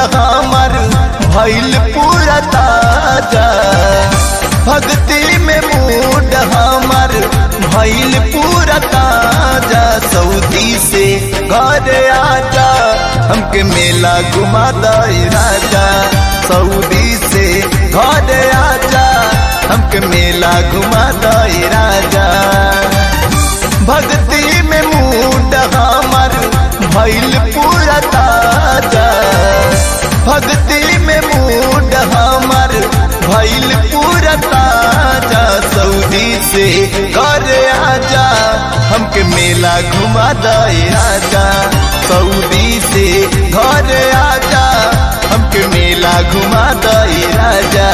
हमर भइल पूरा ताजा, भक्ति में मूड हमर भइल पूरा ताजा। सऊदी से घर आजा हमके मेला घुमा दे राजा, सऊदी से घर आजा हमके मेला घुमा दे राजा। भक्ति में मूड हमर भइल पूरा ताजा, भक्ति में मूड हमर भइल पूरा ताजा। सऊदी से घर आजा हमके मेला घुमा दे राजा, सऊदी से घर आजा हमके मेला घुमा दे राजा।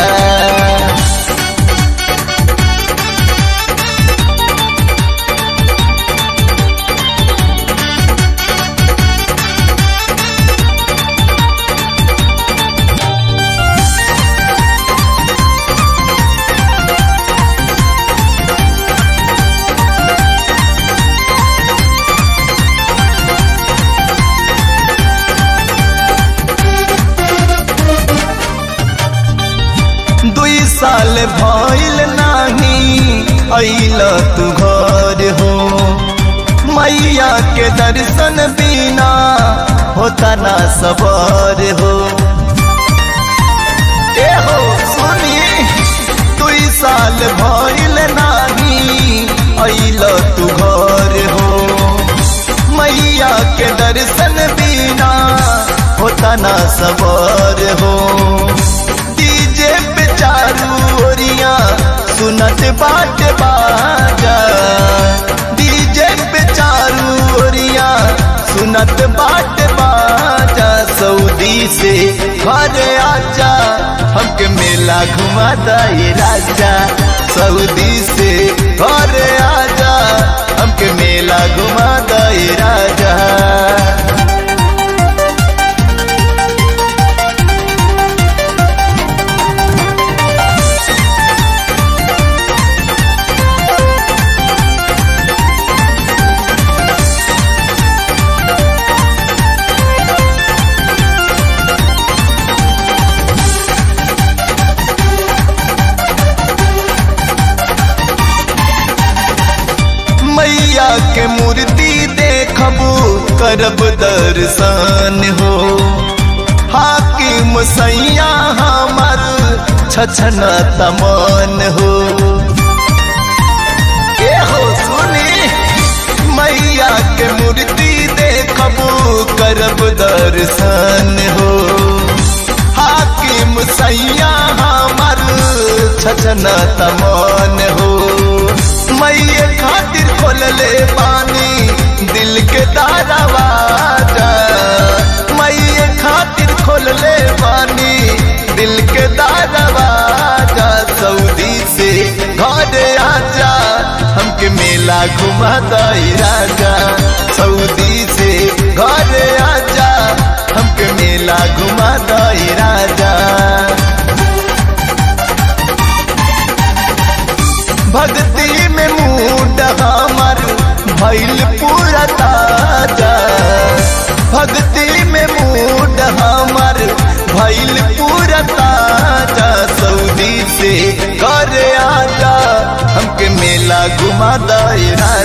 साल भइल नाही अइल तू घर हो, मैया के दर्शन बिना होता ना सबर हो। ए हो सुनी 2 साल भइल नाही अइल तू घर हो, मैया के दर्शन बिना होता ना सबर हो। डीजे पे चारू ओरिया सुनत बाट बाजा, डीजे पे चारू ओरिया सुनत बाट बाजा। सऊदी से घर आजा हमके मेला घुमा दे राजा, सऊदी से घर आजा हमके मेला घुमा दे राजा। मैया के मूर्ति देखबू करब दर्शन हो, हाकिम सैया हमर छछना तमन हो। ए हो सुनी मैया के मूर्ति देखबू करब दर्शन हो, हाकिम सैया हमर छछना तमन हो। मैया खातिर खोलले पानी दिल के दरवाजा, मैया खातिर खोलले पानी दिल के दरवाजा। सऊदी से घर आजा हमके मेला घुमा दे राजा, सऊदी से घर आजा हमके मेला घुमा दे राजा। भक्ति में मूड हमर भइल पूरा ताजा, भक्ति में मूड हमर भइल पूरा ताजा। सऊदी से घर आजा हमके मेला घुमा दे राजा।